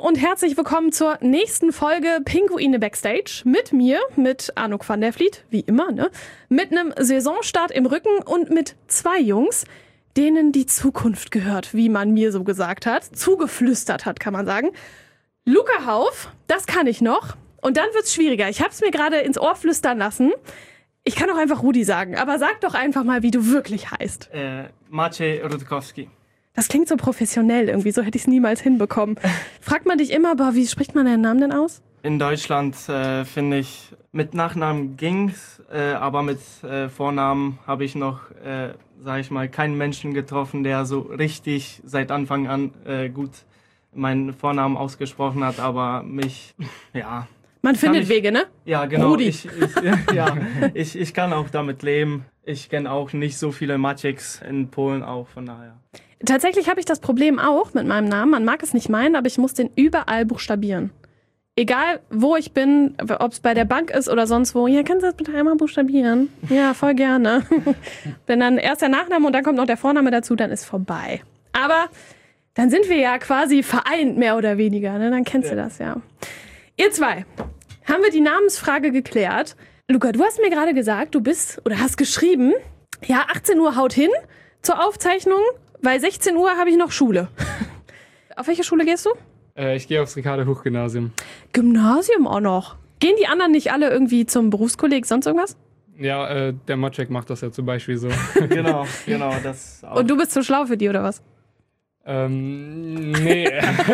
und herzlich willkommen zur nächsten Folge Pinguine Backstage. Mit mir, mit Anouk van der Vliet, wie immer, ne? Mit einem Saisonstart im Rücken und mit zwei Jungs, denen die Zukunft gehört, wie man mir so gesagt hat. Zugeflüstert hat, kann man sagen. Luca Hauff, das kann ich noch. Und dann wird's schwieriger. Ich hab's mir gerade ins Ohr flüstern lassen. Ich kann auch einfach Rudi sagen, aber sag doch einfach mal, wie du wirklich heißt. Maciej Rutkowski. Das klingt so professionell irgendwie, so hätte ich es niemals hinbekommen. Fragt man dich immer, wie spricht man deinen Namen denn aus? In Deutschland finde ich, mit Nachnamen ging's, aber mit Vornamen habe ich noch, sage ich mal, keinen Menschen getroffen, der so richtig seit Anfang an gut meinen Vornamen ausgesprochen hat, aber mich, ja... Man findet Wege, ne? Ja, genau. Rudi. Ich kann auch damit leben. Ich kenne auch nicht so viele Macieks in Polen auch, von daher. Tatsächlich habe ich das Problem auch mit meinem Namen. Man mag es nicht meinen, aber ich muss den überall buchstabieren. Egal, wo ich bin, ob es bei der Bank ist oder sonst wo. Ja, kannst du das bitte einmal buchstabieren? Ja, voll gerne. Wenn dann erst der Nachname und dann kommt noch der Vorname dazu, dann ist vorbei. Aber dann sind wir ja quasi vereint, mehr oder weniger. Ne? Dann kennst du das ja. Ihr zwei, haben wir die Namensfrage geklärt. Luca, du hast mir gerade gesagt, du bist oder hast geschrieben, ja, 18 Uhr haut hin zur Aufzeichnung, weil 16 Uhr habe ich noch Schule. Auf welche Schule gehst du? Ich gehe aufs Ricardo-Huch-Gymnasium. Gymnasium auch noch? Gehen die anderen nicht alle irgendwie zum Berufskolleg, sonst irgendwas? Ja, der Maciek macht das ja zum Beispiel so. Genau, das auch. Und du bist zu schlau für die, oder was? Nee.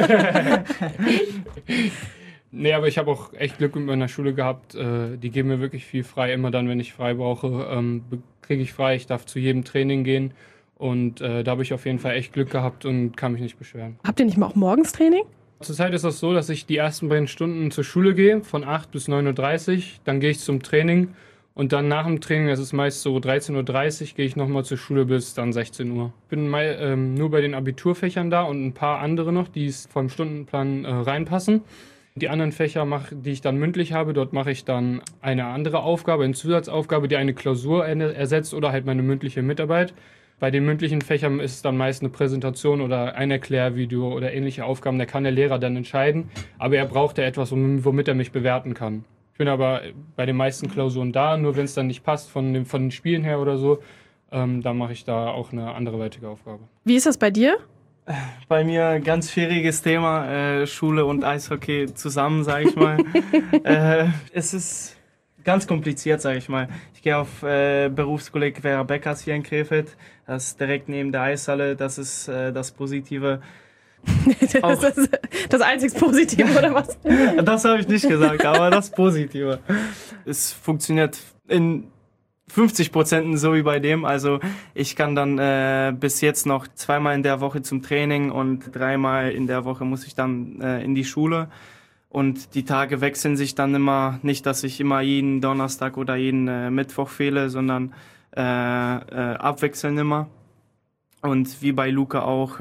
Nee, aber ich habe auch echt Glück mit meiner Schule gehabt. Die geben mir wirklich viel frei. Immer dann, wenn ich frei brauche, kriege ich frei. Ich darf zu jedem Training gehen. Und da habe ich auf jeden Fall echt Glück gehabt und kann mich nicht beschweren. Habt ihr nicht mal auch morgens Training? Zurzeit ist das so, dass ich die ersten beiden Stunden zur Schule gehe, von 8 bis 9:30 Uhr. Dann gehe ich zum Training. Und dann nach dem Training, das ist meist so 13:30 Uhr, gehe ich nochmal zur Schule bis dann 16 Uhr. Ich bin nur bei den Abiturfächern da und ein paar andere noch, die es vom Stundenplan reinpassen. Die anderen Fächer, die ich dann mündlich habe, dort mache ich dann eine andere Aufgabe, eine Zusatzaufgabe, die eine Klausur ersetzt oder halt meine mündliche Mitarbeit. Bei den mündlichen Fächern ist es dann meist eine Präsentation oder ein Erklärvideo oder ähnliche Aufgaben. Da kann der Lehrer dann entscheiden, aber er braucht ja etwas, womit er mich bewerten kann. Ich bin aber bei den meisten Klausuren da, nur wenn es dann nicht passt von den Spielen her oder so, dann mache ich da auch eine anderweitige Aufgabe. Wie ist das bei dir? Bei mir ganz schwieriges Thema, Schule und Eishockey zusammen, sage ich mal. Es ist ganz kompliziert, sage ich mal. Ich gehe auf Berufskolleg Vera Beckers hier in Krefeld. Das ist direkt neben der Eishalle. Das ist das Positive. Das ist das einzig Positive, oder was? Das habe ich nicht gesagt, aber das Positive. Es funktioniert in 50% so wie bei dem, also ich kann dann bis jetzt noch 2-mal in der Woche zum Training und 3-mal in der Woche muss ich dann in die Schule und die Tage wechseln sich dann immer, nicht, dass ich immer jeden Donnerstag oder jeden Mittwoch fehle, sondern abwechseln immer und wie bei Luca auch,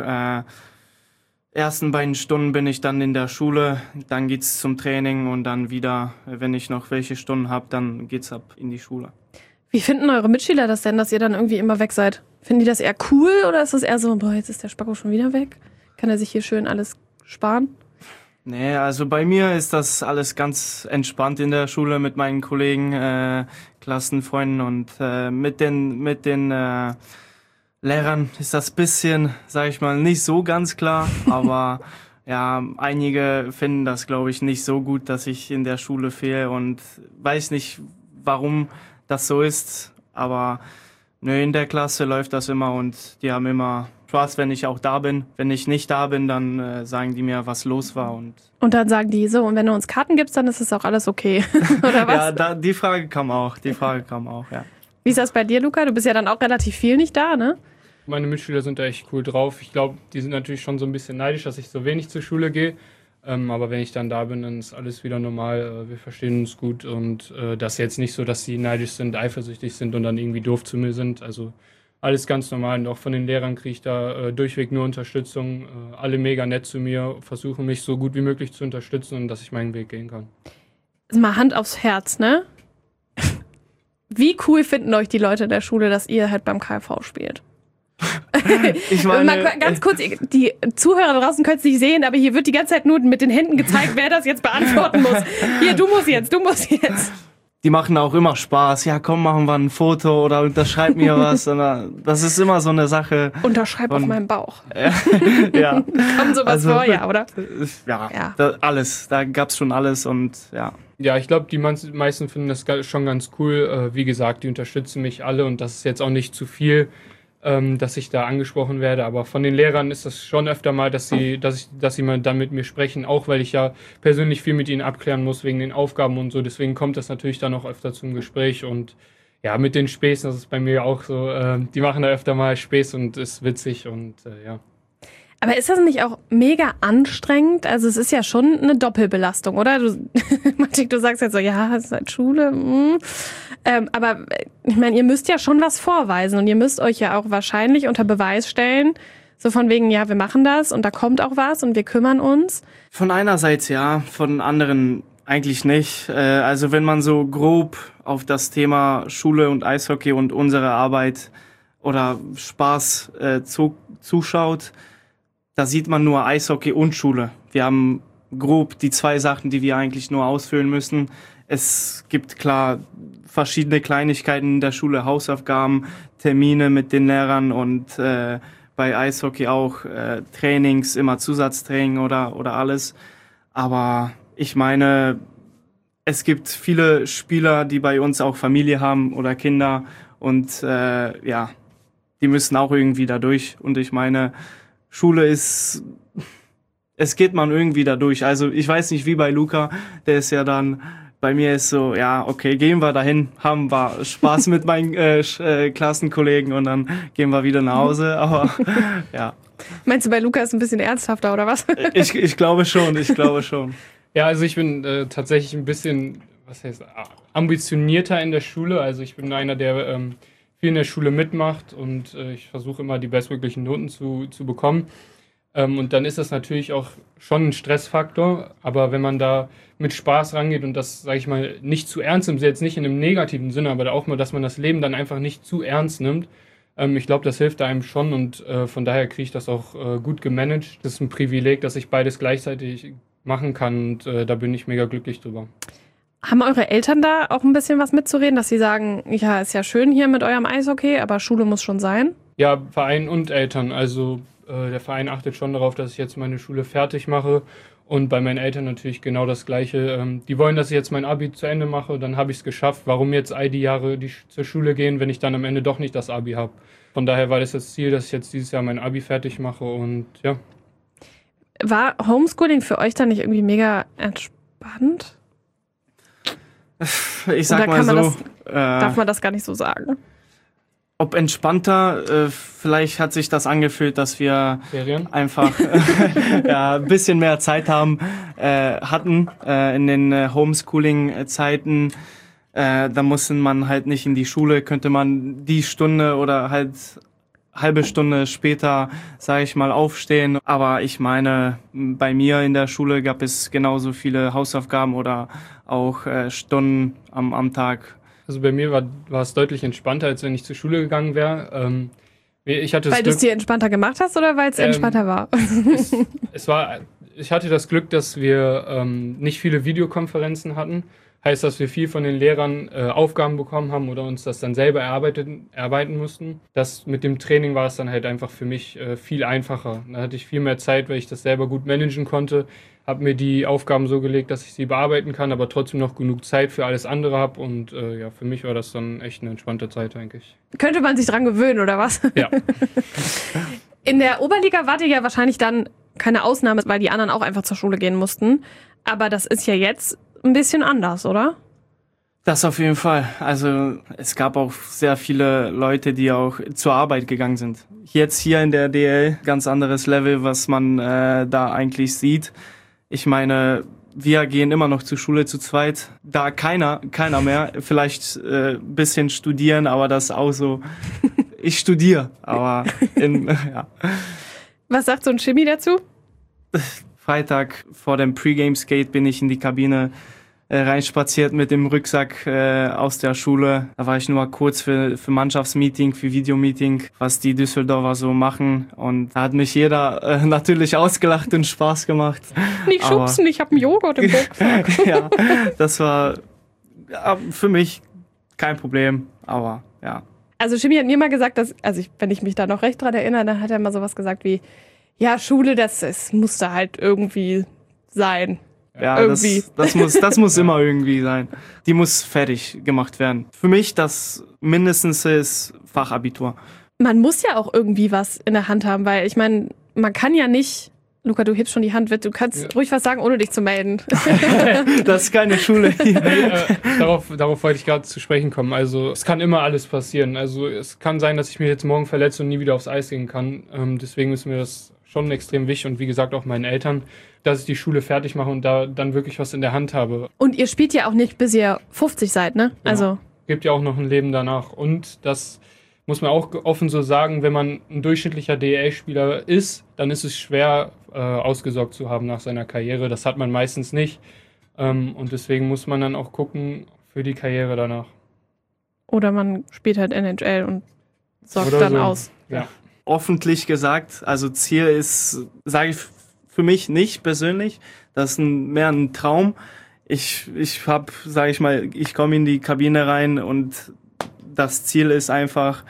ersten beiden Stunden bin ich dann in der Schule, dann geht's zum Training und dann wieder, wenn ich noch welche Stunden habe, dann geht's ab in die Schule. Wie finden eure Mitschüler das denn, dass ihr dann irgendwie immer weg seid? Finden die das eher cool oder ist das eher so, boah, jetzt ist der Spacko schon wieder weg? Kann er sich hier schön alles sparen? Nee, also bei mir ist das alles ganz entspannt in der Schule mit meinen Kollegen, Klassenfreunden und mit den Lehrern ist das bisschen, sag ich mal, nicht so ganz klar, aber ja, einige finden das, glaube ich, nicht so gut, dass ich in der Schule fehle und weiß nicht, warum das so ist, aber in der Klasse läuft das immer und die haben immer Spaß, wenn ich auch da bin. Wenn ich nicht da bin, dann sagen die mir, was los war. Und dann sagen die so, und wenn du uns Karten gibst, dann ist es auch alles okay, oder was? Ja, die Frage kam auch, ja. Wie ist das bei dir, Luca? Du bist ja dann auch relativ viel nicht da, ne? Meine Mitschüler sind da echt cool drauf. Ich glaube, die sind natürlich schon so ein bisschen neidisch, dass ich so wenig zur Schule gehe. Aber wenn ich dann da bin, dann ist alles wieder normal. Wir verstehen uns gut und das ist jetzt nicht so, dass sie neidisch sind, eifersüchtig sind und dann irgendwie doof zu mir sind. Also alles ganz normal und auch von den Lehrern kriege ich da durchweg nur Unterstützung. Alle mega nett zu mir, versuchen mich so gut wie möglich zu unterstützen und dass ich meinen Weg gehen kann. Mal Hand aufs Herz, ne? Wie cool finden euch die Leute der Schule, dass ihr halt beim KFV spielt? ich meine, mal ganz kurz, die Zuhörer draußen können es nicht sehen, aber hier wird die ganze Zeit nur mit den Händen gezeigt, wer das jetzt beantworten muss. Hier, du musst jetzt. die machen auch immer Spaß. Ja, komm, machen wir ein Foto oder unterschreib mir was. Das ist immer so eine Sache. Unterschreib auf meinem Bauch. Ja. Kommt sowas vor, ja, oder? Ja. Alles. Da gab's schon alles und ja. Ja, ich glaube, die meisten finden das schon ganz cool. Wie gesagt, die unterstützen mich alle und das ist jetzt auch nicht zu viel, dass ich da angesprochen werde. Aber von den Lehrern ist das schon öfter mal, dass sie mal dann mit mir sprechen, auch weil ich ja persönlich viel mit ihnen abklären muss wegen den Aufgaben und so. Deswegen kommt das natürlich dann auch öfter zum Gespräch. Und ja, mit den Späßen, das ist bei mir auch so, die machen da öfter mal Späß und ist witzig und ja. Aber ist das nicht auch mega anstrengend? Also es ist ja schon eine Doppelbelastung, oder? Du sagst jetzt so, ja, es ist halt Schule. Aber ich meine, ihr müsst ja schon was vorweisen und ihr müsst euch ja auch wahrscheinlich unter Beweis stellen. So von wegen, ja, wir machen das und da kommt auch was und wir kümmern uns. Von einerseits ja, von anderen eigentlich nicht. Also wenn man so grob auf das Thema Schule und Eishockey und unsere Arbeit oder Spaß zuschaut, da sieht man nur Eishockey und Schule. Wir haben grob die 2 Sachen, die wir eigentlich nur ausfüllen müssen. Es gibt klar verschiedene Kleinigkeiten in der Schule, Hausaufgaben, Termine mit den Lehrern und bei Eishockey auch Trainings, immer Zusatztraining oder alles. Aber ich meine, es gibt viele Spieler, die bei uns auch Familie haben oder Kinder und ja, die müssen auch irgendwie da durch. Und ich meine, Schule es geht man irgendwie da durch. Also ich weiß nicht, wie bei Luca, der ist ja dann, bei mir ist so, ja, okay, gehen wir dahin, haben wir Spaß mit meinen Klassenkollegen und dann gehen wir wieder nach Hause, aber ja. Meinst du, bei Luca ist ein bisschen ernsthafter, oder was? Ich glaube schon. Ja, also ich bin tatsächlich ein bisschen, ambitionierter in der Schule. Also ich bin einer, der viel in der Schule mitmacht und ich versuche immer die bestmöglichen Noten zu bekommen. Und dann ist das natürlich auch schon ein Stressfaktor, aber wenn man da mit Spaß rangeht und das, sage ich mal, nicht zu ernst nimmt, jetzt nicht in einem negativen Sinne, aber auch mal, dass man das Leben dann einfach nicht zu ernst nimmt, ich glaube, das hilft einem schon und von daher kriege ich das auch gut gemanagt. Das ist ein Privileg, dass ich beides gleichzeitig machen kann und da bin ich mega glücklich drüber. Haben eure Eltern da auch ein bisschen was mitzureden, dass sie sagen, ja, ist ja schön hier mit eurem Eishockey, aber Schule muss schon sein? Ja, Verein und Eltern. Also der Verein achtet schon darauf, dass ich jetzt meine Schule fertig mache und bei meinen Eltern natürlich genau das Gleiche. Die wollen, dass ich jetzt mein Abi zu Ende mache, dann habe ich es geschafft. Warum jetzt all die Jahre zur Schule gehen, wenn ich dann am Ende doch nicht das Abi habe? Von daher war das Ziel, dass ich jetzt dieses Jahr mein Abi fertig mache und ja. War Homeschooling für euch dann nicht irgendwie mega entspannt? Ich sag mal so. Darf man das gar nicht so sagen? Ob entspannter, vielleicht hat sich das angefühlt, dass wir einfach ja, ein bisschen mehr Zeit hatten in den Homeschooling-Zeiten. Da musste man halt nicht in die Schule, könnte man die Stunde oder halt halbe Stunde später, sage ich mal, aufstehen. Aber ich meine, bei mir in der Schule gab es genauso viele Hausaufgaben oder auch Stunden am Tag. Also bei mir war es deutlich entspannter, als wenn ich zur Schule gegangen wäre. Weil du es dir entspannter gemacht hast oder weil es entspannter war? Ich hatte das Glück, dass wir nicht viele Videokonferenzen hatten. Heißt, dass wir viel von den Lehrern Aufgaben bekommen haben oder uns das dann selber erarbeiten mussten. Das mit dem Training war es dann halt einfach für mich viel einfacher. Da hatte ich viel mehr Zeit, weil ich das selber gut managen konnte. Habe mir die Aufgaben so gelegt, dass ich sie bearbeiten kann, aber trotzdem noch genug Zeit für alles andere habe. Und ja, für mich war das dann echt eine entspannte Zeit eigentlich. Könnte man sich dran gewöhnen, oder was? Ja. In der Oberliga wart ihr ja wahrscheinlich dann keine Ausnahme, weil die anderen auch einfach zur Schule gehen mussten. Aber das ist ja jetzt ein bisschen anders, oder? Das auf jeden Fall. Also es gab auch sehr viele Leute, die auch zur Arbeit gegangen sind. Jetzt hier in der DL ganz anderes Level, was man da eigentlich sieht. Ich meine, wir gehen immer noch zur Schule zu zweit. Da keiner mehr. Vielleicht bisschen studieren, aber das auch so. Ich studiere, aber ja. Was sagt so ein Chimie dazu? Freitag vor dem Pre-Game-Skate bin ich in die Kabine, reinspaziert mit dem Rucksack aus der Schule. Da war ich nur kurz für Mannschaftsmeeting, für Videomeeting, was die Düsseldorfer so machen. Und da hat mich jeder natürlich ausgelacht und Spaß gemacht. Nicht schubsen, ich habe einen Joghurt im Rucksack. Ja, das war für mich kein Problem, aber ja. Also Jimmy hat mir mal gesagt, dass, wenn ich mich da noch recht dran erinnere, dann hat er mal sowas gesagt wie, ja, Schule, das muss da halt irgendwie sein. Ja, das muss immer irgendwie sein. Die muss fertig gemacht werden. Für mich das mindestens ist Fachabitur. Man muss ja auch irgendwie was in der Hand haben, weil ich meine, man kann ja nicht, Luca, du hebst schon die Hand, du kannst ruhig was sagen, ohne dich zu melden. Das ist keine Schule. Darauf wollte ich gerade zu sprechen kommen. Also es kann immer alles passieren. Also es kann sein, dass ich mich jetzt morgen verletze und nie wieder aufs Eis gehen kann. Deswegen ist mir das schon extrem wichtig und wie gesagt auch meinen Eltern, dass ich die Schule fertig mache und da dann wirklich was in der Hand habe. Und ihr spielt ja auch nicht, bis ihr 50 seid, ne? Genau. Also Gibt ja auch noch ein Leben danach. Und das muss man auch offen so sagen, wenn man ein durchschnittlicher DEL-Spieler ist, dann ist es schwer, ausgesorgt zu haben nach seiner Karriere. Das hat man meistens nicht. Und deswegen muss man dann auch gucken für die Karriere danach. Oder man spielt halt NHL und sorgt Oder dann so. aus. Ja. Öffentlich gesagt, also Ziel ist, sage ich für mich nicht persönlich, das ist mehr ein Traum. Ich habe, sage ich mal, ich komme in die Kabine rein und das Ziel ist einfach,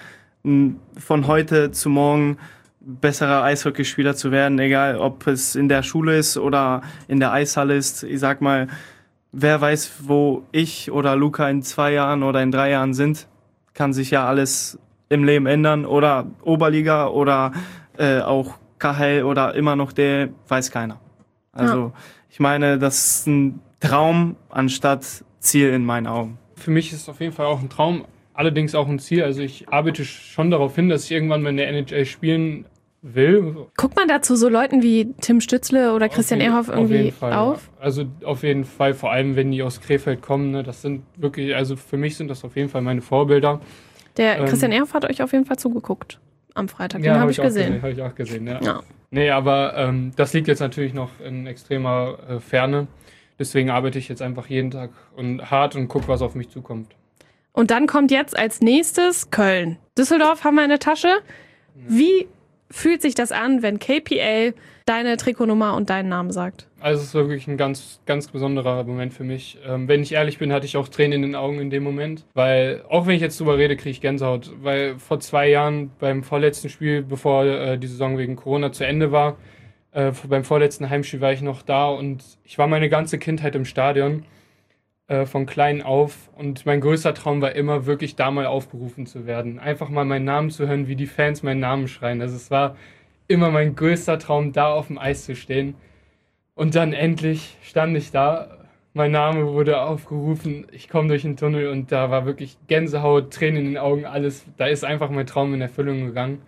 von heute zu morgen besserer Eishockeyspieler zu werden, egal ob es in der Schule ist oder in der Eishalle ist. Ich sag mal, wer weiß, wo ich oder Luca in 2 Jahren oder in 3 Jahren sind, kann sich ja alles im Leben ändern oder Oberliga oder auch KHL oder immer noch der, weiß keiner. Also ich meine, das ist ein Traum anstatt Ziel in meinen Augen. Für mich ist es auf jeden Fall auch ein Traum, allerdings auch ein Ziel. Also ich arbeite schon darauf hin, dass ich irgendwann mal in der NHL spielen will. Guckt man dazu so Leuten wie Tim Stützle oder Christian Ehrhoff irgendwie auf? Ja. Also auf jeden Fall, vor allem wenn die aus Krefeld kommen, ne, das sind wirklich, also für mich sind das auf jeden Fall meine Vorbilder. Der Christian Ehrhoff hat euch auf jeden Fall zugeguckt am Freitag, den habe ich gesehen. Habe ich auch gesehen, ja. Ja. Nee, aber das liegt jetzt natürlich noch in extremer Ferne. Deswegen arbeite ich jetzt einfach jeden Tag und hart und gucke, was auf mich zukommt. Und dann kommt jetzt als nächstes Köln. Düsseldorf haben wir in der Tasche. Wie fühlt sich das an, wenn KPL deine Trikotnummer und deinen Namen sagt? Also es ist wirklich ein ganz, ganz besonderer Moment für mich. Wenn ich ehrlich bin, hatte ich auch Tränen in den Augen in dem Moment. Weil, auch wenn ich jetzt drüber rede, kriege ich Gänsehaut. Weil vor 2 Jahren beim vorletzten Spiel, bevor die Saison wegen Corona zu Ende war, beim vorletzten Heimspiel war ich noch da und ich war meine ganze Kindheit im Stadion, von klein auf. Und mein größter Traum war immer, wirklich da mal aufgerufen zu werden. Einfach mal meinen Namen zu hören, wie die Fans meinen Namen schreien. Also es war immer mein größter Traum, da auf dem Eis zu stehen. Und dann endlich stand ich da, mein Name wurde aufgerufen, ich komme durch den Tunnel und da war wirklich Gänsehaut, Tränen in den Augen, alles. Da ist einfach mein Traum in Erfüllung gegangen.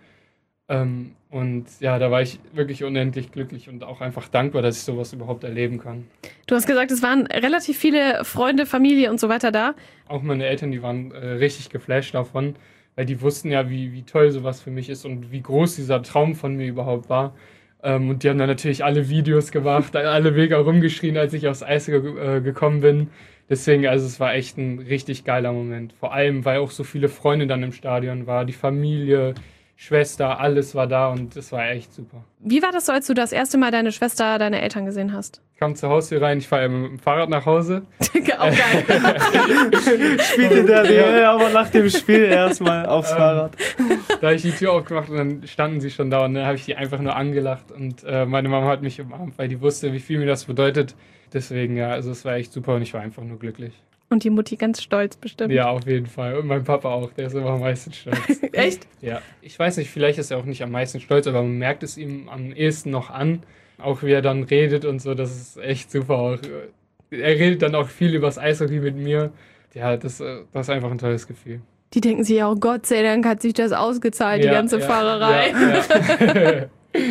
Und ja, da war ich wirklich unendlich glücklich und auch einfach dankbar, dass ich sowas überhaupt erleben kann. Du hast gesagt, es waren relativ viele Freunde, Familie und so weiter da. Auch meine Eltern, die waren richtig geflasht davon, weil die wussten ja, wie toll sowas für mich ist und wie groß dieser Traum von mir überhaupt war. Und die haben dann natürlich alle Videos gemacht, alle mega rumgeschrien, als ich aufs Eis gekommen bin. Deswegen, also es war echt ein richtig geiler Moment. Vor allem, weil auch so viele Freunde dann im Stadion waren, die Familie, Schwester, alles war da und das war echt super. Wie war das so, als du das erste Mal deine Schwester, deine Eltern gesehen hast? Ich kam zu Hause hier rein, ich fahre mit dem Fahrrad nach Hause. Auch geil. Spielt in der DL, aber nach dem Spiel erstmal aufs Fahrrad. Da habe ich die Tür aufgemacht und dann standen sie schon da und dann habe ich die einfach nur angelacht und meine Mama hat mich umarmt, weil die wusste, wie viel mir das bedeutet. Deswegen, ja, also es war echt super und ich war einfach nur glücklich. Und die Mutti ganz stolz bestimmt. Ja, auf jeden Fall. Und mein Papa auch, der ist immer am meisten stolz. Echt? Ja. Ich weiß nicht, vielleicht ist er auch nicht am meisten stolz, aber man merkt es ihm am ehesten noch an. Auch wie er dann redet und so, das ist echt super. Auch, er redet dann auch viel übers Eishockey mit mir. Ja, das ist einfach ein tolles Gefühl. Die denken sich auch, Gott sei Dank hat sich das ausgezahlt, die ganze Fahrerei. Ja.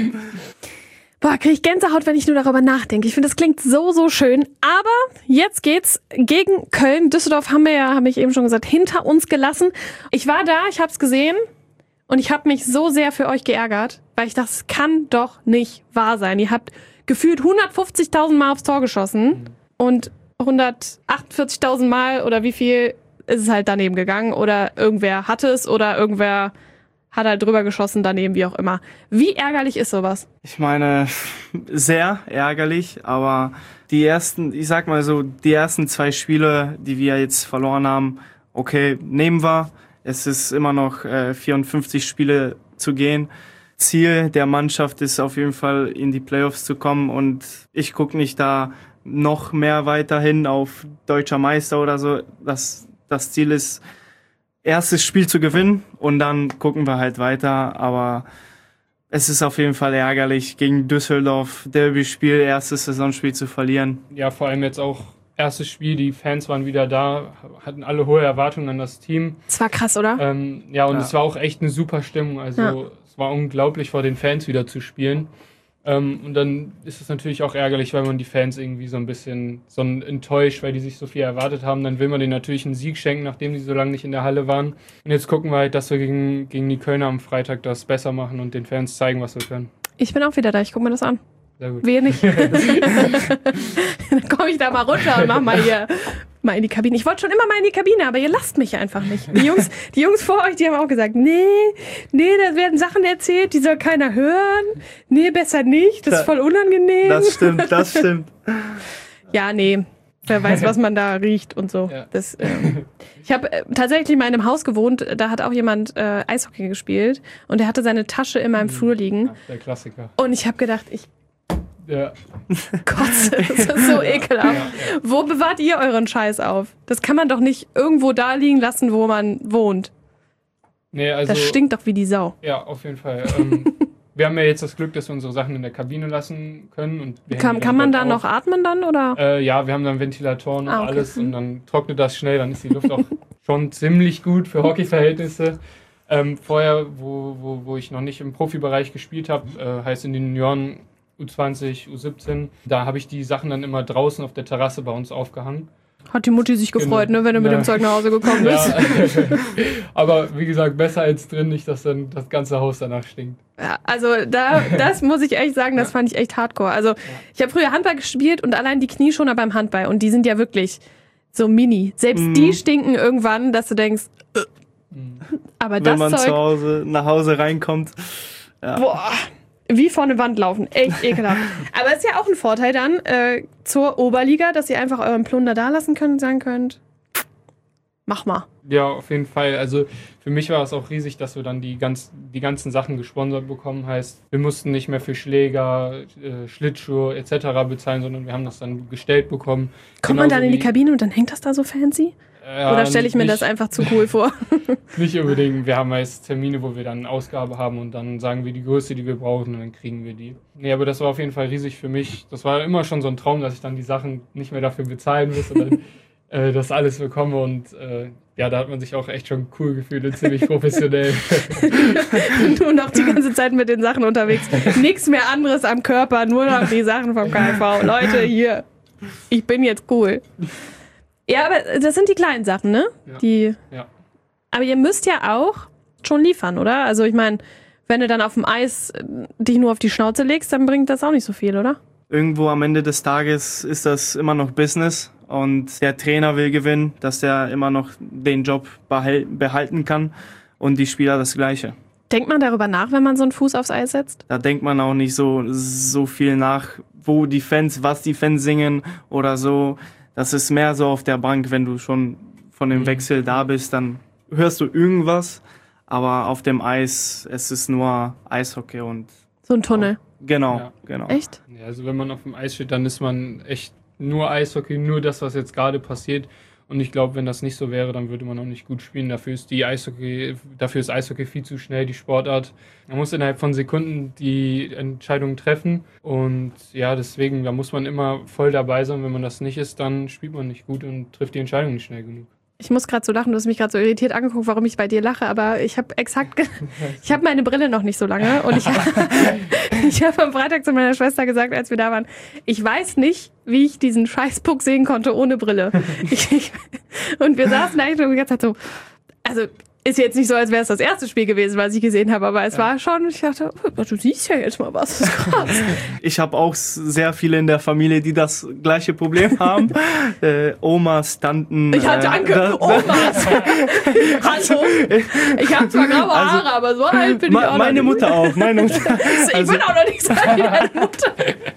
Boah, kriege ich Gänsehaut, wenn ich nur darüber nachdenke. Ich finde, das klingt so, so schön. Aber jetzt geht's gegen Köln. Düsseldorf haben wir ja, habe ich eben schon gesagt, hinter uns gelassen. Ich war da, ich habe es gesehen und ich habe mich so sehr für euch geärgert, weil ich dachte, das kann doch nicht wahr sein. Ihr habt gefühlt 150.000 Mal aufs Tor geschossen und 148.000 Mal oder wie viel ist es halt daneben gegangen oder irgendwer hatte es oder irgendwer hat halt drüber geschossen daneben, wie auch immer. Wie ärgerlich ist sowas? Ich meine, sehr ärgerlich, aber die ersten 2 Spiele, die wir jetzt verloren haben, okay, nehmen wir. Es ist immer noch 54 Spiele zu gehen. Ziel der Mannschaft ist auf jeden Fall in die Playoffs zu kommen und ich gucke nicht da noch mehr weiterhin auf deutscher Meister oder so. Das Ziel ist, erstes Spiel zu gewinnen und dann gucken wir halt weiter, aber es ist auf jeden Fall ärgerlich, gegen Düsseldorf Derby-Spiel, erstes Saisonspiel zu verlieren. Ja, vor allem jetzt auch erstes Spiel, die Fans waren wieder da, hatten alle hohe Erwartungen an das Team. Das war krass, oder? Es war auch echt eine super Stimmung, also es war unglaublich, vor den Fans wieder zu spielen. Und dann ist es natürlich auch ärgerlich, weil man die Fans irgendwie so ein bisschen enttäuscht, weil die sich so viel erwartet haben. Dann will man denen natürlich einen Sieg schenken, nachdem die so lange nicht in der Halle waren. Und jetzt gucken wir halt, dass wir gegen die Kölner am Freitag das besser machen und den Fans zeigen, was wir können. Ich bin auch wieder da, ich gucke mir das an. Sehr gut. Wehe nicht. Dann komme ich da mal runter und mach mal hier mal in die Kabine. Ich wollte schon immer mal in die Kabine, aber ihr lasst mich einfach nicht. Die Jungs vor euch, die haben auch gesagt, nee, da werden Sachen erzählt, die soll keiner hören. Nee, besser nicht, das ist voll unangenehm. Das stimmt. Ja, nee. Wer weiß, was man da riecht und so. Ja. Ich habe tatsächlich mal in einem Haus gewohnt, da hat auch jemand Eishockey gespielt und der hatte seine Tasche in meinem Flur liegen. Ja, der Klassiker. Und ich habe gedacht, Ja. Kotze, das ist so ekelhaft. Ja. Wo bewahrt ihr euren Scheiß auf? Das kann man doch nicht irgendwo da liegen lassen, wo man wohnt. Nee, also, das stinkt doch wie die Sau. Ja, auf jeden Fall. Wir haben ja jetzt das Glück, dass wir unsere Sachen in der Kabine lassen können. Und kann man da noch atmen dann, oder? Ja, wir haben dann Ventilatoren und okay. alles und dann trocknet das schnell, dann ist die Luft auch schon ziemlich gut für Hockeyverhältnisse. Vorher, wo ich noch nicht im Profibereich gespielt habe, heißt in den Junioren U20, U17, da habe ich die Sachen dann immer draußen auf der Terrasse bei uns aufgehangen. Hat die Mutti sich gefreut, ne, wenn du mit dem Zeug nach Hause gekommen bist. Ja. Aber wie gesagt, besser als drin, nicht, dass dann das ganze Haus danach stinkt. Ja, also das muss ich echt sagen, das fand ich echt hardcore. Also ich habe früher Handball gespielt und allein die Knieschoner beim Handball und die sind ja wirklich so mini. Selbst die stinken irgendwann, dass du denkst, aber das Wenn man Zeug, nach Hause reinkommt. Ja. Boah, wie vor eine Wand laufen. Echt ekelhaft. Aber ist ja auch ein Vorteil dann zur Oberliga, dass ihr einfach euren Plunder da lassen könnt und sagen könnt, mach mal. Ja, auf jeden Fall. Also für mich war es auch riesig, dass wir dann die ganzen Sachen gesponsert bekommen. Heißt, wir mussten nicht mehr für Schläger, Schlittschuhe etc. bezahlen, sondern wir haben das dann gestellt bekommen. Kommt man dann in die Kabine und dann hängt das da so fancy? Oder stelle ich mir das einfach zu cool vor? Nicht unbedingt. Wir haben meist Termine, wo wir dann eine Ausgabe haben und dann sagen wir die Größe, die wir brauchen und dann kriegen wir die. Nee, aber das war auf jeden Fall riesig für mich. Das war immer schon so ein Traum, dass ich dann die Sachen nicht mehr dafür bezahlen muss und dann das alles bekomme und da hat man sich auch echt schon cool gefühlt und ziemlich professionell. Nur noch die ganze Zeit mit den Sachen unterwegs. Nichts mehr anderes am Körper, nur noch die Sachen vom KV. Leute, hier, ich bin jetzt cool. Ja, aber das sind die kleinen Sachen, ne? Ja. Aber ihr müsst ja auch schon liefern, oder? Also ich meine, wenn du dann auf dem Eis dich nur auf die Schnauze legst, dann bringt das auch nicht so viel, oder? Irgendwo am Ende des Tages ist das immer noch Business und der Trainer will gewinnen, dass er immer noch den Job behalten kann und die Spieler das Gleiche. Denkt man darüber nach, wenn man so einen Fuß aufs Eis setzt? Da denkt man auch nicht so viel nach, was die Fans singen oder so. Das ist mehr so auf der Bank, wenn du schon von dem Wechsel da bist, dann hörst du irgendwas, aber auf dem Eis, es ist nur Eishockey und... So ein Tunnel. Genau. Echt? Ja, also wenn man auf dem Eis steht, dann ist man echt nur Eishockey, nur das, was jetzt gerade passiert. Und ich glaube, wenn das nicht so wäre, dann würde man auch nicht gut spielen. Dafür ist Eishockey viel zu schnell, die Sportart. Man muss innerhalb von Sekunden die Entscheidungen treffen. Und ja, deswegen, da muss man immer voll dabei sein. Wenn man das nicht ist, dann spielt man nicht gut und trifft die Entscheidung nicht schnell genug. Ich muss gerade so lachen, du hast mich gerade so irritiert angeguckt, warum ich bei dir lache, aber ich habe ich habe meine Brille noch nicht so lange und ich habe am Freitag zu meiner Schwester gesagt, als wir da waren, ich weiß nicht, wie ich diesen Scheißpuck sehen konnte ohne Brille. Und wir saßen eigentlich die ganze Zeit so, also ist jetzt nicht so, als wäre es das erste Spiel gewesen, was ich gesehen habe, aber es war schon, ich dachte, oh, du siehst ja jetzt mal was, das ist krass. Ich habe auch sehr viele in der Familie, die das gleiche Problem haben. Omas, Tanten. Ja, danke, Omas. Hallo. Ich habe zwar graue Haare, aber so alt bin ich auch meine noch Mutter auch. Meine Mutter. Ich bin auch noch nicht so alt wie deine Mutter.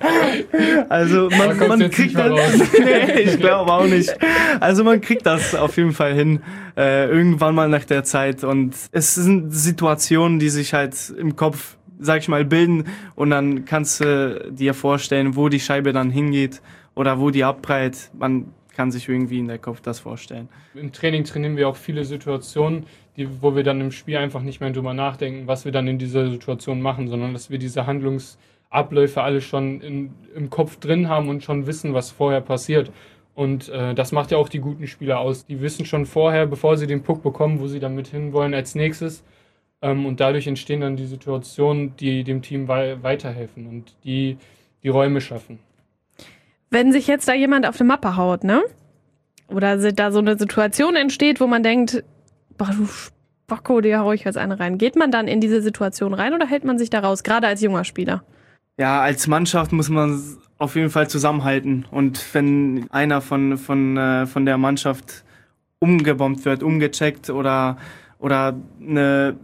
Also man kriegt das. Nee, ich glaube auch nicht. Also man kriegt das auf jeden Fall hin. Irgendwann mal nach der Zeit. Und es sind Situationen, die sich halt im Kopf, sag ich mal, bilden. Und dann kannst du dir vorstellen, wo die Scheibe dann hingeht oder wo die abprallt. Man kann sich irgendwie in der Kopf das vorstellen. Im Training trainieren wir auch viele Situationen, wo wir dann im Spiel einfach nicht mehr drüber nachdenken, was wir dann in dieser Situation machen, sondern dass wir diese Handlungsabläufe alle schon im Kopf drin haben und schon wissen, was vorher passiert. Und das macht ja auch die guten Spieler aus. Die wissen schon vorher, bevor sie den Puck bekommen, wo sie damit hinwollen als nächstes. Und dadurch entstehen dann die Situationen, die dem Team weiterhelfen und die Räume schaffen. Wenn sich jetzt da jemand auf eine Mappe haut, ne? Oder da so eine Situation entsteht, wo man denkt, boah, du Spacko, dir hau ich jetzt eine rein. Geht man dann in diese Situation rein oder hält man sich da raus, gerade als junger Spieler? Ja, als Mannschaft muss man auf jeden Fall zusammenhalten. Und wenn einer von der Mannschaft umgebombt wird, umgecheckt oder eine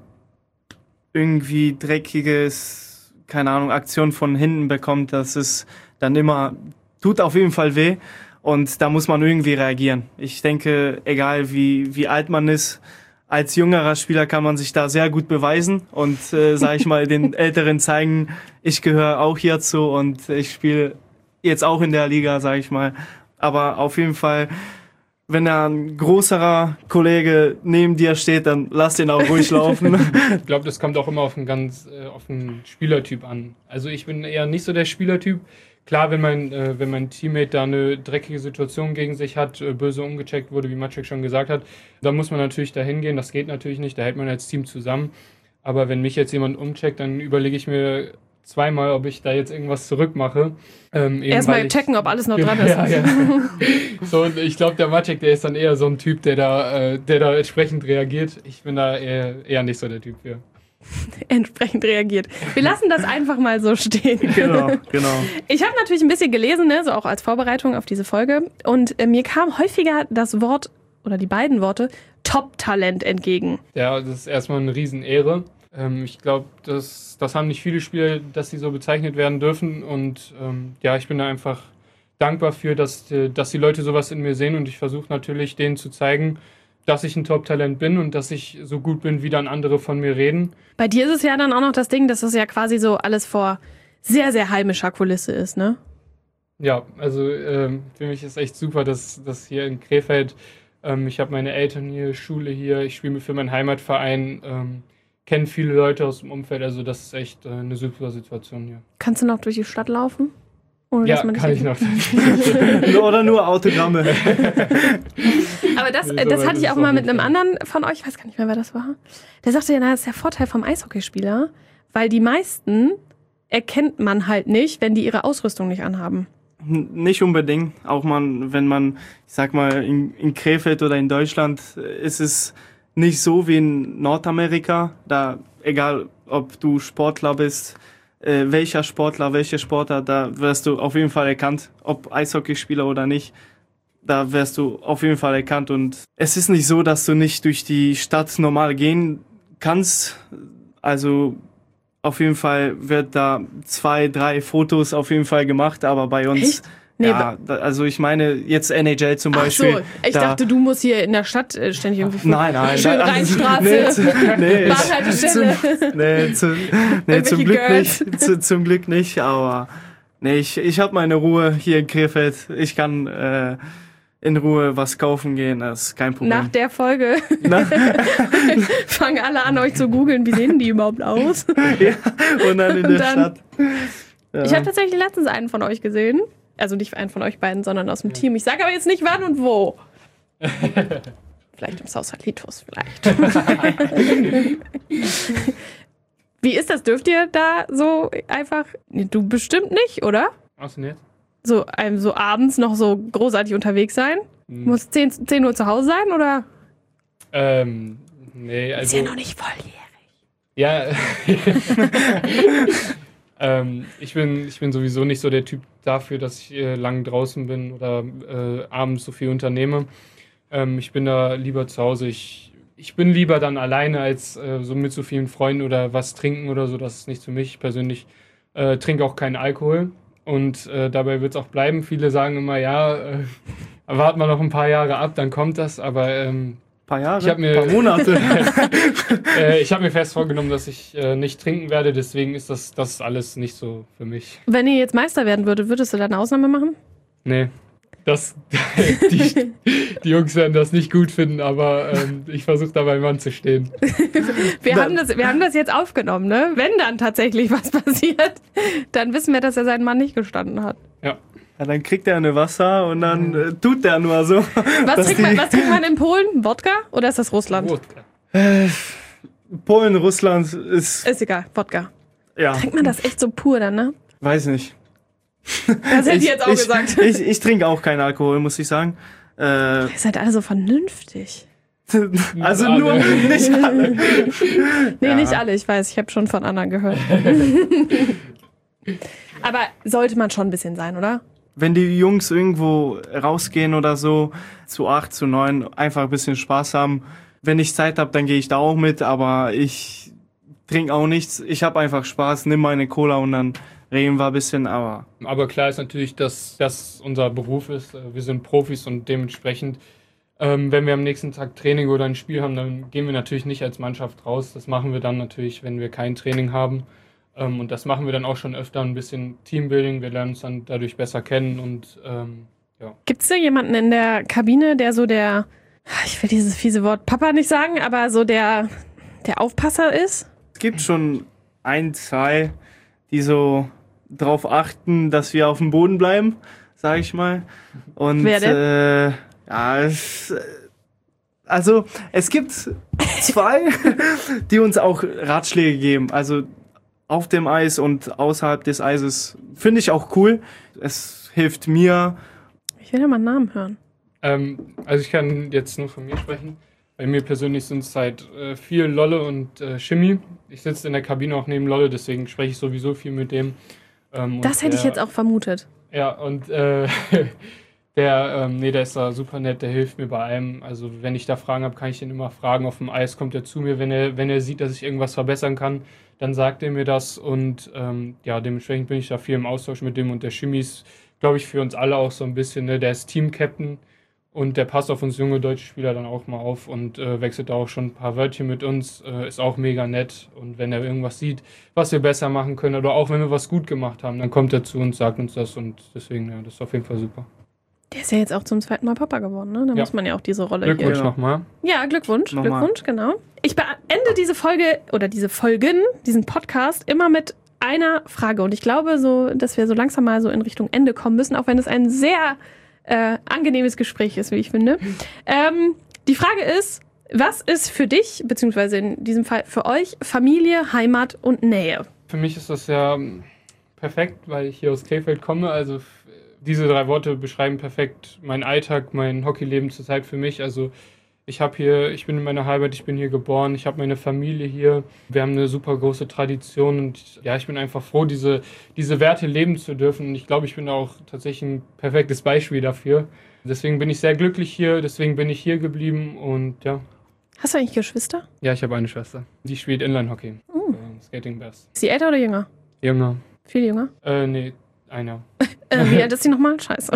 irgendwie dreckiges, keine Ahnung, Aktion von hinten bekommt, das ist dann immer, tut auf jeden Fall weh. Und da muss man irgendwie reagieren. Ich denke, egal wie alt man ist, als jüngerer Spieler kann man sich da sehr gut beweisen und, sag ich mal, den Älteren zeigen, ich gehöre auch hierzu und ich spiele jetzt auch in der Liga, sag ich mal. Aber auf jeden Fall, wenn da ein größerer Kollege neben dir steht, dann lass den auch ruhig laufen. Ich glaube, das kommt auch immer auf einen Spielertyp an. Also ich bin eher nicht so der Spielertyp. Klar, wenn mein Teammate da eine dreckige Situation gegen sich hat, böse umgecheckt wurde, wie Maciek schon gesagt hat, dann muss man natürlich da hingehen. Das geht natürlich nicht, da hält man als Team zusammen. Aber wenn mich jetzt jemand umcheckt, dann überlege ich mir zweimal, ob ich da jetzt irgendwas zurückmache. Erstmal checken, ob alles noch dran ist. Ja. So, und ich glaube, der Maciek, der ist dann eher so ein Typ, der da entsprechend reagiert. Ich bin da eher nicht so der Typ für. Entsprechend reagiert. Wir lassen das einfach mal so stehen. Genau. Ich habe natürlich ein bisschen gelesen, ne, so auch als Vorbereitung auf diese Folge. Und mir kam häufiger das Wort oder die beiden Worte Top-Talent entgegen. Ja, das ist erstmal eine Riesenehre. Ich glaube, das haben nicht viele Spieler, dass sie so bezeichnet werden dürfen. Und ich bin da einfach dankbar für, dass die Leute sowas in mir sehen. Und ich versuche natürlich, denen zu zeigen, dass ich ein Top-Talent bin und dass ich so gut bin, wie dann andere von mir reden. Bei dir ist es ja dann auch noch das Ding, dass das ja quasi so alles vor sehr, sehr heimischer Kulisse ist, ne? Ja, also für mich ist echt super, dass hier in Krefeld, ich habe meine Eltern hier, Schule hier, ich spiele für meinen Heimatverein, kenne viele Leute aus dem Umfeld, also das ist echt eine super Situation hier. Kannst du noch durch die Stadt laufen? Ohne, ja, dass man kann ich noch. Oder nur Autogramme. Aber das hatte ich auch mal mit einem anderen von euch, ich weiß gar nicht mehr, wer das war. Der sagte ja, das ist der Vorteil vom Eishockeyspieler, weil die meisten erkennt man halt nicht, wenn die ihre Ausrüstung nicht anhaben. Nicht unbedingt. Auch wenn man, ich sag mal, in Krefeld oder in Deutschland ist es nicht so wie in Nordamerika. Da, egal ob du Sportler bist, welche Sportler, da wirst du auf jeden Fall erkannt, ob Eishockeyspieler oder nicht. Da wirst du auf jeden Fall erkannt. Und es ist nicht so, dass du nicht durch die Stadt normal gehen kannst. Also auf jeden Fall wird da 2, 3 Fotos auf jeden Fall gemacht, aber bei uns... Echt? Nee, ja, also ich meine jetzt NHL zum Beispiel. Ach so, ich dachte, du musst hier in der Stadt ständig irgendwie... Nein. Schön Rheinstraße, Bahnhaltestelle. Zum Glück nicht. Zum Glück nicht, aber ich habe meine Ruhe hier in Krefeld. Ich kann in Ruhe was kaufen gehen, das ist kein Problem. Nach der Folge fangen alle an, euch zu googeln, wie sehen die überhaupt aus? Ja, und dann in der Stadt. Ja. Ich habe tatsächlich letztens einen von euch gesehen. Also nicht einen von euch beiden, sondern aus dem Team. Ich sage aber jetzt nicht wann und wo. Vielleicht im Sausalitos, vielleicht. Wie ist das? Dürft ihr da so einfach... Du bestimmt nicht, oder? Was denn jetzt? So abends noch so großartig unterwegs sein? Muss 10 Uhr zu Hause sein, oder? Nee, Ist also. ja noch nicht volljährig. Ja. Ich bin sowieso nicht so der Typ dafür, dass ich lang draußen bin oder abends so viel unternehme. Ich bin da lieber zu Hause. Ich bin lieber dann alleine als so mit so vielen Freunden oder was trinken oder so. Das ist nicht für mich. Ich persönlich trinke auch keinen Alkohol und dabei wird es auch bleiben. Viele sagen immer, ja, warten wir noch ein paar Jahre ab, dann kommt das. Aber Paar Jahre? ich habe mir, Paar Monate? ich habe mir fest vorgenommen, dass ich nicht trinken werde. Deswegen ist das alles nicht so für mich. Wenn ihr jetzt Meister werden würdest du da eine Ausnahme machen? Nee. Die Jungs werden das nicht gut finden, aber ich versuche da beim Mann zu stehen. Wir haben das jetzt aufgenommen, ne? Wenn dann tatsächlich was passiert, dann wissen wir, dass er seinen Mann nicht gestanden hat. Ja. Ja, dann kriegt er eine Wasser und dann tut der nur so. Was trinkt man in Polen? Wodka oder ist das Russland? Wodka. Polen, Russland ist... Ist egal, Wodka. Ja, Trinkt man das echt so pur dann, ne? weiß nicht. Das hätte ich jetzt auch gesagt. Ich trinke auch keinen Alkohol, muss ich sagen. Ihr seid alle so vernünftig. Also nur nicht alle. Nee, Ja. nicht alle, ich weiß, ich habe schon von anderen gehört. Aber sollte man schon ein bisschen sein, oder? Wenn die Jungs irgendwo rausgehen oder so, zu 8, zu 9, einfach ein bisschen Spaß haben. Wenn ich Zeit habe, dann gehe ich da auch mit, aber ich trinke auch nichts. Ich habe einfach Spaß, nimm meine Cola und dann reden wir ein bisschen, aber... Aber klar ist natürlich, dass das unser Beruf ist. Wir sind Profis und dementsprechend, wenn wir am nächsten Tag Training oder ein Spiel haben, dann gehen wir natürlich nicht als Mannschaft raus. Das machen wir dann natürlich, wenn wir kein Training haben. Und das machen wir dann auch schon öfter, ein bisschen Teambuilding. Wir lernen uns dann dadurch besser kennen und ja. Gibt es da jemanden in der Kabine, der so ich will dieses fiese Wort Papa nicht sagen, aber so der Aufpasser ist? Es gibt schon 1, 2, die so drauf achten, dass wir auf dem Boden bleiben, sage ich mal. Und Wer denn? also es gibt 2, die uns auch Ratschläge geben. Also auf dem Eis und außerhalb des Eises finde ich auch cool. Es hilft mir. Ich will ja mal einen Namen hören. Also ich kann jetzt nur von mir sprechen. Bei mir persönlich sind es halt viel Lolle und Schimmi. Ich sitze in der Kabine auch neben Lolle, deswegen spreche ich sowieso viel mit dem. Das hätte ich jetzt auch vermutet. Ja, und der ist da super nett, der hilft mir bei allem. Also wenn ich da Fragen habe, kann ich ihn immer fragen. Auf dem Eis kommt er zu mir, wenn er sieht, dass ich irgendwas verbessern kann, dann sagt er mir das. Und ja, dementsprechend bin ich da viel im Austausch mit dem. Und der Schimmi ist, glaube ich, für uns alle auch so ein bisschen, ne? Der ist Team-Captain und der passt auf uns junge deutsche Spieler dann auch mal auf und wechselt da auch schon ein paar Wörtchen mit uns. Ist auch mega nett. Und wenn er irgendwas sieht, was wir besser machen können oder auch wenn wir was gut gemacht haben, dann kommt er zu uns, sagt uns das. Und deswegen, ja, das ist auf jeden Fall super. Der ist ja jetzt auch zum 2. Mal Papa geworden, ne? Da Ja. muss man ja auch diese Rolle Glückwunsch Ja. nochmal. Ja, Glückwunsch. Nochmal. Glückwunsch, genau. Ich beende diese Folge oder diese Folgen, diesen Podcast immer mit einer Frage. Und ich glaube so, dass wir so langsam mal so in Richtung Ende kommen müssen, auch wenn es ein sehr angenehmes Gespräch ist, wie ich finde. Die Frage ist, was ist für dich, beziehungsweise in diesem Fall für euch, Familie, Heimat und Nähe? Für mich ist das ja perfekt, weil ich hier aus Krefeld komme. Also diese 3 Worte beschreiben perfekt meinen Alltag, mein Hockeyleben zurzeit für mich. Also ich bin in meiner Heimat, ich bin hier geboren, ich habe meine Familie hier. Wir haben eine super große Tradition und ja, ich bin einfach froh, diese Werte leben zu dürfen. Und ich glaube, ich bin auch tatsächlich ein perfektes Beispiel dafür. Deswegen bin ich sehr glücklich hier, deswegen bin ich hier geblieben und ja. Hast du eigentlich Geschwister? Ja, ich habe eine Schwester. Die spielt Inline-Hockey. Skating Bass. Ist sie älter oder jünger? Jünger. Viel jünger? Nee, einer. Wie alt ist sie nochmal? Scheiße.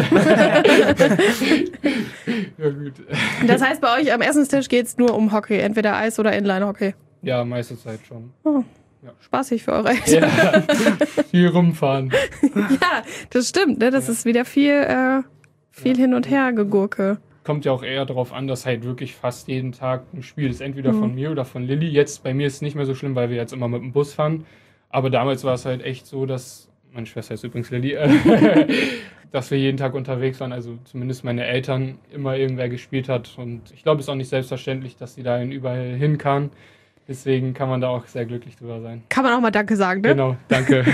Ja, gut. Das heißt, bei euch am Essenstisch geht es nur um Hockey, entweder Eis- oder Inline-Hockey. Ja, meiste Zeit schon. Spaßig für eure Eltern. Ja, viel rumfahren. Ja, das stimmt. Ne? Das ist wieder viel hin und her gegurke. Kommt ja auch eher darauf an, dass halt wirklich fast jeden Tag ein Spiel ist. Entweder von mir oder von Lilly. Jetzt bei mir ist es nicht mehr so schlimm, weil wir jetzt immer mit dem Bus fahren. Aber damals war es halt echt so, dass, meine Schwester ist übrigens Lilly, dass wir jeden Tag unterwegs waren. Also zumindest meine Eltern immer irgendwer gespielt hat. Und ich glaube, es ist auch nicht selbstverständlich, dass sie da überall hin kann. Deswegen kann man da auch sehr glücklich drüber sein. Kann man auch mal Danke sagen, ne? Genau, danke.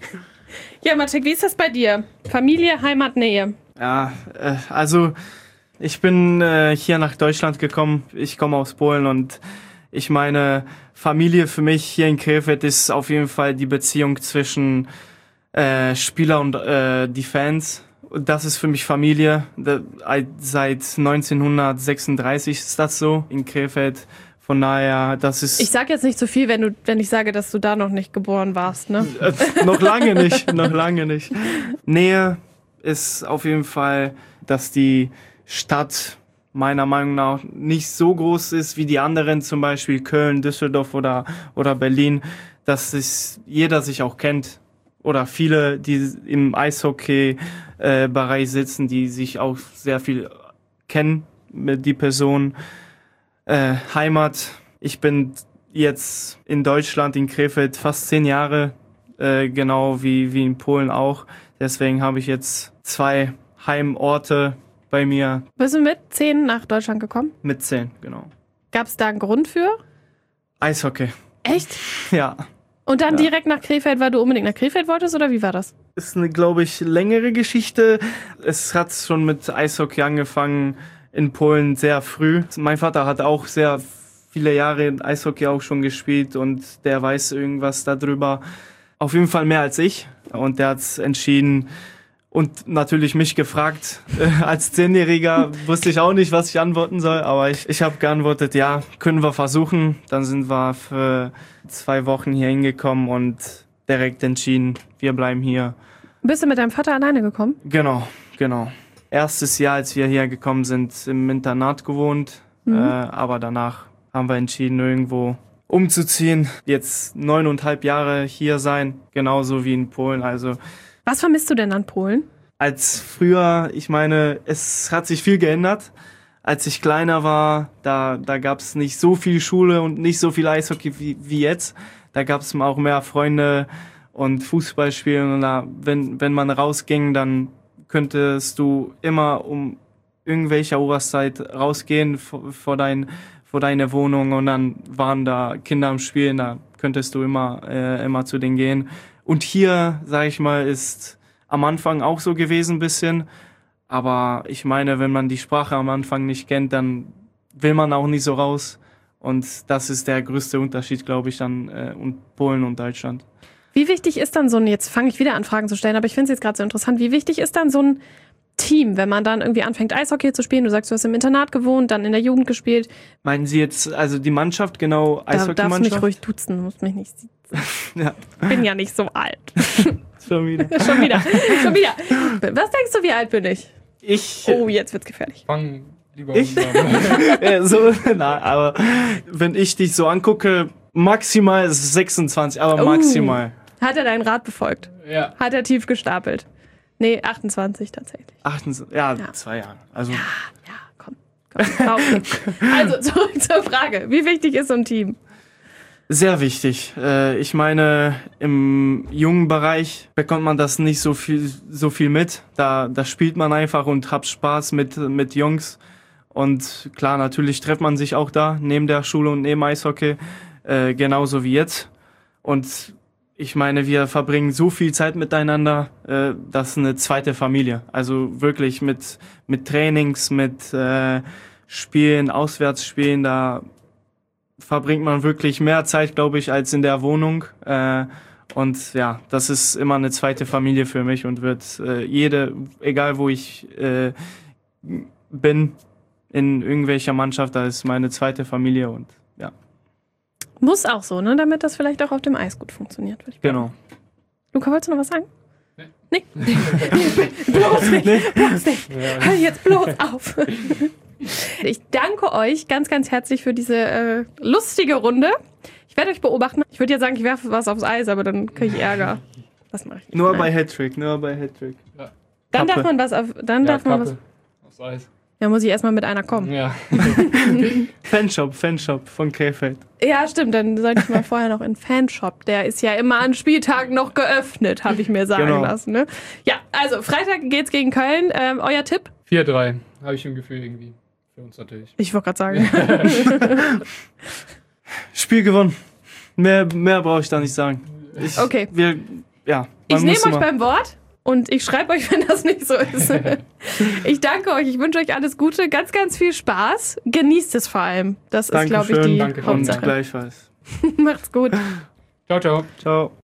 Ja, Maciek, wie ist das bei dir? Familie, Heimat, Nähe? Ja, also Ich bin hier nach Deutschland gekommen. Ich komme aus Polen und ich meine, Familie für mich hier in Krefeld ist auf jeden Fall die Beziehung zwischen Spieler und die Fans. Das ist für mich Familie. Seit 1936 ist das so in Krefeld. Von daher, das ist... Ich sag jetzt nicht so viel, wenn ich sage, dass du da noch nicht geboren warst, ne? Noch lange nicht, noch lange nicht. Nähe ist auf jeden Fall, dass die Stadt meiner Meinung nach nicht so groß ist wie die anderen, zum Beispiel Köln, Düsseldorf oder Berlin, dass jeder sich auch kennt. Oder viele, die im Eishockey-Bereich sitzen, die sich auch sehr viel kennen mit die Person. Heimat. Ich bin jetzt in Deutschland, in Krefeld, fast 10 Jahre, genau wie in Polen auch. Deswegen habe ich jetzt 2 Heimorte bei mir. Bist du mit 10 nach Deutschland gekommen? Mit 10, genau. Gab es da einen Grund für? Eishockey. Echt? Ja. Und dann direkt nach Krefeld, weil du unbedingt nach Krefeld wolltest, oder wie war das? Ist eine, glaube ich, längere Geschichte. Es hat schon mit Eishockey angefangen in Polen sehr früh. Mein Vater hat auch sehr viele Jahre in Eishockey auch schon gespielt und der weiß irgendwas darüber. Auf jeden Fall mehr als ich. Und der hat entschieden und natürlich mich gefragt. Als 10-Jähriger wusste ich auch nicht, was ich antworten soll, aber ich habe geantwortet, ja, können wir versuchen. Dann sind wir für 2 Wochen hier hingekommen und direkt entschieden, wir bleiben hier. Bist du mit deinem Vater alleine gekommen? Genau. Erstes Jahr, als wir hier gekommen sind, im Internat gewohnt, aber danach haben wir entschieden, irgendwo umzuziehen. Jetzt 9,5 Jahre hier sein, genauso wie in Polen. Also was vermisst du denn an Polen? als früher, ich meine, es hat sich viel geändert. Als ich kleiner war, da gab es nicht so viel Schule und nicht so viel Eishockey wie jetzt. Da gab es auch mehr Freunde und Fußball spielen. Und da, wenn man rausging, dann könntest du immer um irgendwelcher Uhrzeit rausgehen vor deine Wohnung und dann waren da Kinder am Spielen, da könntest du immer zu denen gehen. Und hier, sag ich mal, ist am Anfang auch so gewesen ein bisschen, aber ich meine, wenn man die Sprache am Anfang nicht kennt, dann will man auch nicht so raus und das ist der größte Unterschied, glaube ich, dann Polen und Deutschland. Wie wichtig ist dann so ein, jetzt fange ich wieder an Fragen zu stellen, aber ich finde es jetzt gerade so interessant, wie wichtig ist dann so ein Team, wenn man dann irgendwie anfängt Eishockey zu spielen, du sagst, du hast im Internat gewohnt, dann in der Jugend gespielt. Meinen Sie jetzt, also die Mannschaft, genau, Eishockey-Mannschaft? Du darfst mich ruhig duzen, du musst mich nicht siezen. Ja. Bin ja nicht so alt. Schon wieder. Schon wieder. Was denkst du, wie alt bin ich? Oh, jetzt wird's gefährlich. Fang lieber Ich? Aber wenn ich dich so angucke, maximal ist es 26, aber maximal. Hat er deinen Rat befolgt? Ja. Hat er tief gestapelt? Nee, 28 tatsächlich. 28, ja, 2 Jahre. Also Ja, komm. Okay. Also zurück zur Frage. Wie wichtig ist so ein Team? sehr wichtig. Ich meine, im jungen Bereich bekommt man das nicht so viel mit. Da spielt man einfach und hat Spaß mit Jungs. Und klar, natürlich trifft man sich auch da, neben der Schule und neben Eishockey, genauso wie jetzt. Und ich meine, wir verbringen so viel Zeit miteinander, das ist eine zweite Familie. Also wirklich mit Trainings, mit Spielen, Auswärtsspielen, da verbringt man wirklich mehr Zeit, glaube ich, als in der Wohnung. Und ja, das ist immer eine zweite Familie für mich und wird egal wo ich bin, in irgendwelcher Mannschaft, da ist meine zweite Familie und ja. Muss auch so, ne? Damit das vielleicht auch auf dem Eis gut funktioniert. Würde ich Genau. sagen. Luca, wolltest du noch was sagen? Nee. Bloß nicht. Bloß nicht. Hör jetzt bloß auf. Ich danke euch ganz, ganz herzlich für diese lustige Runde. Ich werde euch beobachten. Ich würde jetzt sagen, ich werfe was aufs Eis, aber dann kriege ich Ärger. Was mache ich? Nur bei Hattrick. Dann Kappe. darf man was auf. Dann darf man was. Aufs Eis. Ja, muss ich erstmal mit einer kommen. Ja. Fanshop von Krefeld. Ja, stimmt. Dann sollte ich mal vorher noch in Fanshop. Der ist ja immer an Spieltagen noch geöffnet, habe ich mir sagen lassen. Ne? Ja, also Freitag geht's gegen Köln. Euer Tipp? 4-3. Habe ich im Gefühl irgendwie. Für uns natürlich. Ich wollte gerade sagen. Spiel gewonnen. Mehr brauche ich da nicht sagen. Okay. Ich nehme euch beim Wort und ich schreibe euch, wenn das nicht so ist. Ich danke euch. Ich wünsche euch alles Gute. Ganz, ganz viel Spaß. Genießt es vor allem. Das ist, glaube ich, die Danke. Und Hauptsache. gleichfalls. Macht's gut. Ciao, ciao. Ciao.